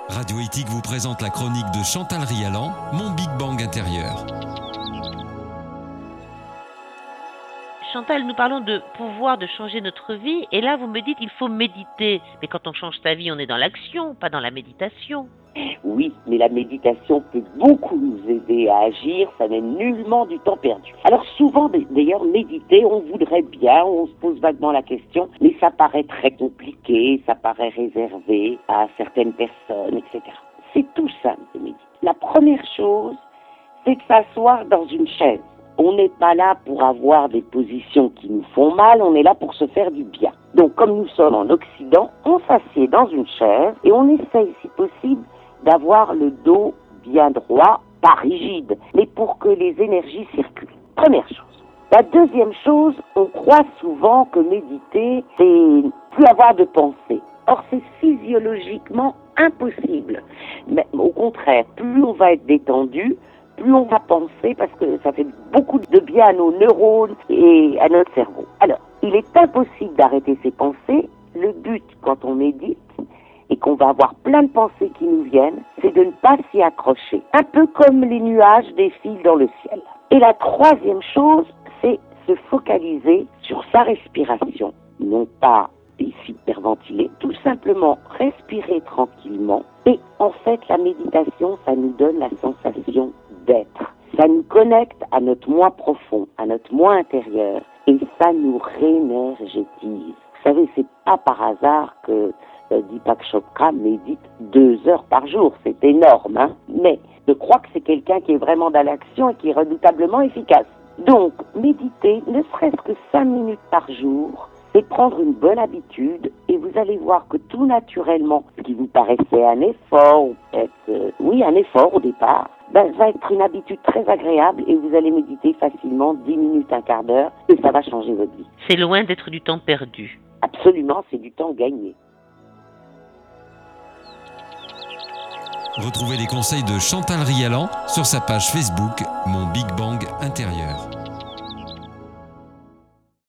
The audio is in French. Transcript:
Radio Éthique vous présente la chronique de Chantal Rialan, Mon Big Bang intérieur. Chantal, nous parlons de pouvoir de changer notre vie, et là vous me dites qu'il faut méditer. Mais quand on change sa vie, on est dans l'action, pas dans la méditation. Oui, mais la méditation peut beaucoup nous aider à agir, ça n'est nullement du temps perdu. Alors souvent, d'ailleurs, méditer, on voudrait bien, on se pose vaguement la question, mais ça paraît très compliqué, ça paraît réservé à certaines personnes, etc. C'est tout simple de méditer. La première chose, c'est de s'asseoir dans une chaise. On n'est pas là pour avoir des positions qui nous font mal, on est là pour se faire du bien. Donc, comme nous sommes en Occident, on s'assied dans une chaise et on essaye, si possible, d'avoir le dos bien droit, pas rigide, mais pour que les énergies circulent. Première chose. La deuxième chose, on croit souvent que méditer, c'est plus avoir de pensée. Or, c'est physiologiquement impossible. Mais au contraire, plus on va être détendu, plus on va penser, parce que ça fait beaucoup de bien à nos neurones et à notre cerveau. Alors, il est impossible d'arrêter ses pensées. Le but, quand on médite, et qu'on va avoir plein de pensées qui nous viennent, c'est de ne pas s'y accrocher. Un peu comme les nuages défilent dans le ciel. Et la troisième chose, c'est se focaliser sur sa respiration. Non pas hyperventiler, tout simplement respirer tranquillement. Et en fait, la méditation, ça nous donne la sensation d'être. Ça nous connecte à notre moi profond, à notre moi intérieur, et ça nous réénergétise. Vous savez, c'est pas par hasard que Deepak Chopra médite 2 heures par jour. C'est énorme, hein. Mais je crois que c'est quelqu'un qui est vraiment dans l'action et qui est redoutablement efficace. Donc, méditer, ne serait-ce que 5 minutes par jour, c'est prendre une bonne habitude et vous allez voir que tout naturellement, ce qui vous paraissait un effort, ou peut-être, un effort au départ, va être une habitude très agréable et vous allez méditer facilement 10 minutes, un quart d'heure et ça va changer votre vie. C'est loin d'être du temps perdu. Absolument, c'est du temps gagné. Retrouvez les conseils de Chantal Rialan sur sa page Facebook Mon Big Bang intérieur.